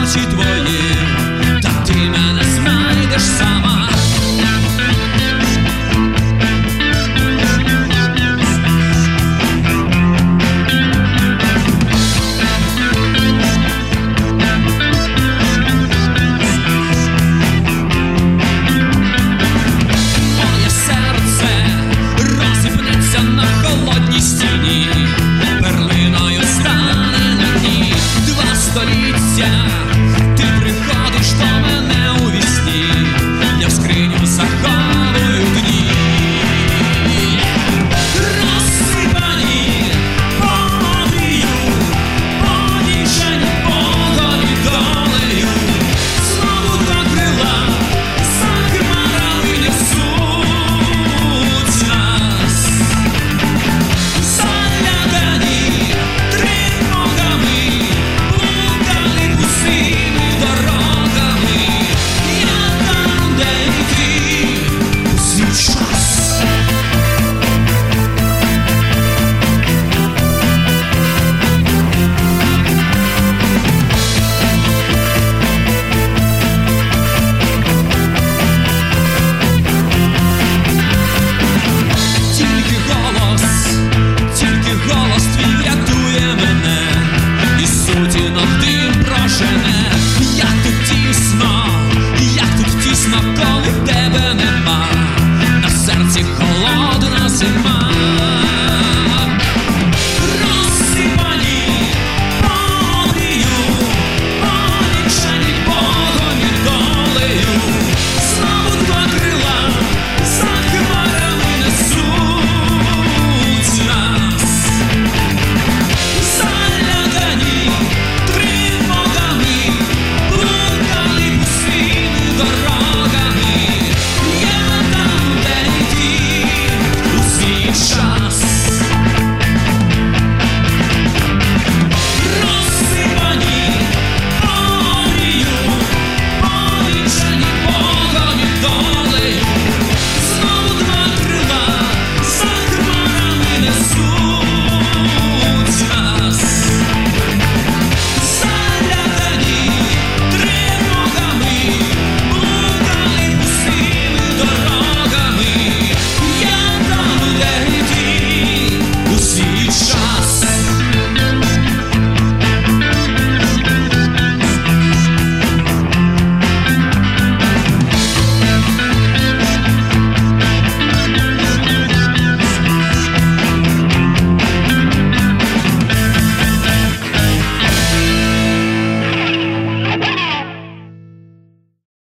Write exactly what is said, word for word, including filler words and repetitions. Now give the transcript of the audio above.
очі твої, та ти мене знайдеш сама. Моє серце розсипнеться на холодній стіні, перлиною стане на дні. Два століття ти приходиш до мене у вісні, я в скриню заховую дні. Розсипані повію, понічені погоді долею, знову до крила за хмарами несуть нас. Залякані тривогами, блукали пустими дорогами, я там, де йти у свій час. Тільки голос, тільки голос твій врятує мене, і сутінок дим прожене.